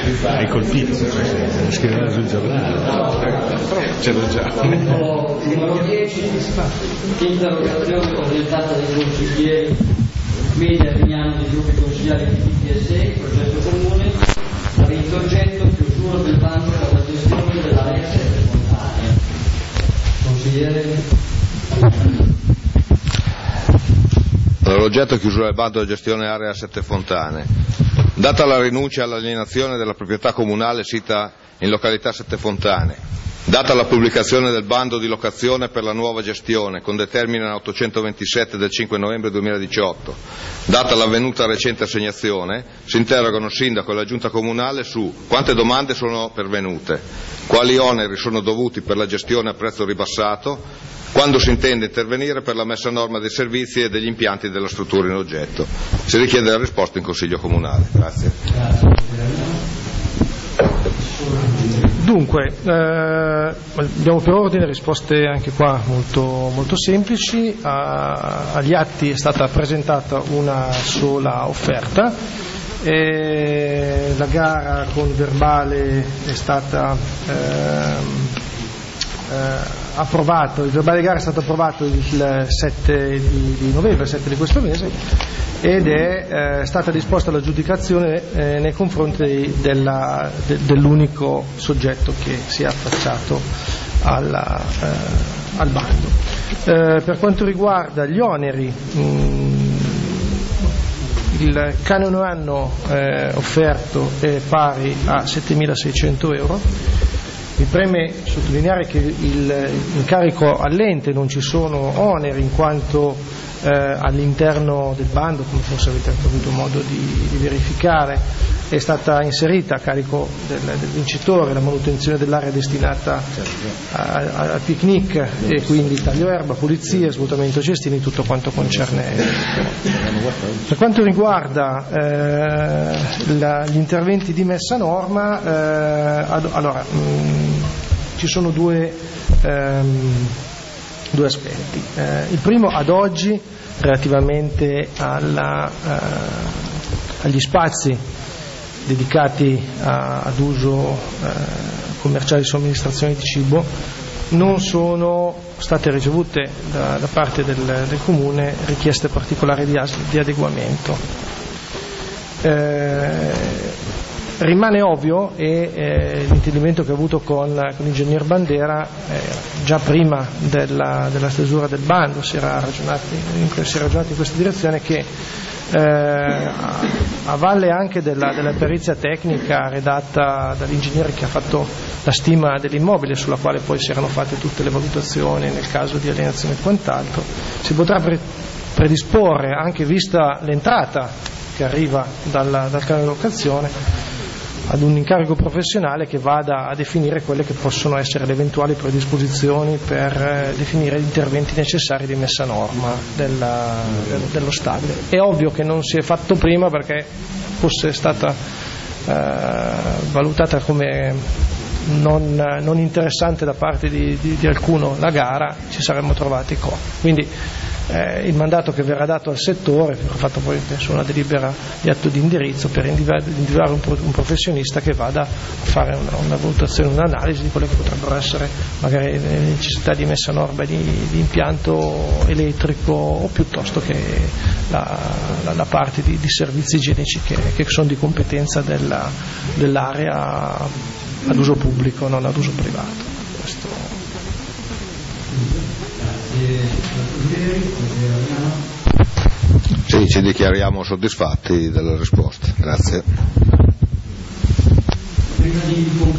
Hai colpito, scrivere sul giornale. Ce l'ho già. Numero 10, interrogazione presentata dai consiglieri Media Vignano dei gruppi consigliari di PTSE, progetto comune, avente oggetto chiusura del bando per la gestione dell'area 7 Fontane. Consigliere. L'oggetto è chiusura del bando della gestione area 7 Fontane. Data la rinuncia all'alienazione della proprietà comunale sita in località 7 Fontane, data la pubblicazione del bando di locazione per la nuova gestione con determina 827 del 5 novembre 2018, data l'avvenuta recente assegnazione, si interrogano il sindaco e la giunta comunale su quante domande sono pervenute, quali oneri sono dovuti per la gestione a prezzo ribassato, quando si intende intervenire per la messa a norma dei servizi e degli impianti della struttura in oggetto. Si richiede la risposta in Consiglio Comunale. Grazie. Dunque, abbiamo per ordine risposte anche qua molto semplici. Agli atti è stata presentata una sola offerta. La gara con verbale è stata approvato, il verbale di gara è stato approvato il 7 di novembre, il 7 di questo mese, ed è stata disposta l'aggiudicazione nei confronti dell'unico soggetto che si è affacciato al bando. Per quanto riguarda gli oneri, il canone anno offerto è pari a 7.600 euro. Mi preme sottolineare che l'incarico all'ente non ci sono oneri, in quanto all'interno del bando, come forse avete avuto modo di verificare, è stata inserita a carico del vincitore la manutenzione dell'area destinata al picnic, e quindi taglio erba, pulizia, svuotamento cestini, tutto quanto concerne. Per quanto riguarda gli interventi di messa a norma, ci sono due aspetti. Il primo, ad oggi, relativamente agli spazi dedicati ad uso commerciale di somministrazione di cibo, non sono state ricevute da parte del Comune richieste particolari di adeguamento. Rimane ovvio, e l'intendimento che ho avuto con l'ingegner Bandera, già prima della stesura del bando si era ragionato in questa direzione, che a valle anche della perizia tecnica redatta dall'ingegnere che ha fatto la stima dell'immobile, sulla quale poi si erano fatte tutte le valutazioni nel caso di alienazione e quant'altro, si potrà predisporre, anche vista l'entrata che arriva dal canone di locazione, ad un incarico professionale che vada a definire quelle che possono essere le eventuali predisposizioni per definire gli interventi necessari di messa a norma dello stabile. È ovvio che non si è fatto prima, perché fosse stata valutata come non interessante da parte di alcuno la gara, ci saremmo trovati qua. Quindi il mandato che verrà dato al settore, fatto poi penso una delibera di atto di indirizzo, per individuare un professionista che vada a fare una valutazione, un'analisi di quelle che potrebbero essere magari le necessità di messa a norma di impianto elettrico, o piuttosto che la parte di servizi igienici che sono di competenza dell'area ad uso pubblico, non ad uso privato. Questo. Sì, ci dichiariamo soddisfatti della risposta. Grazie.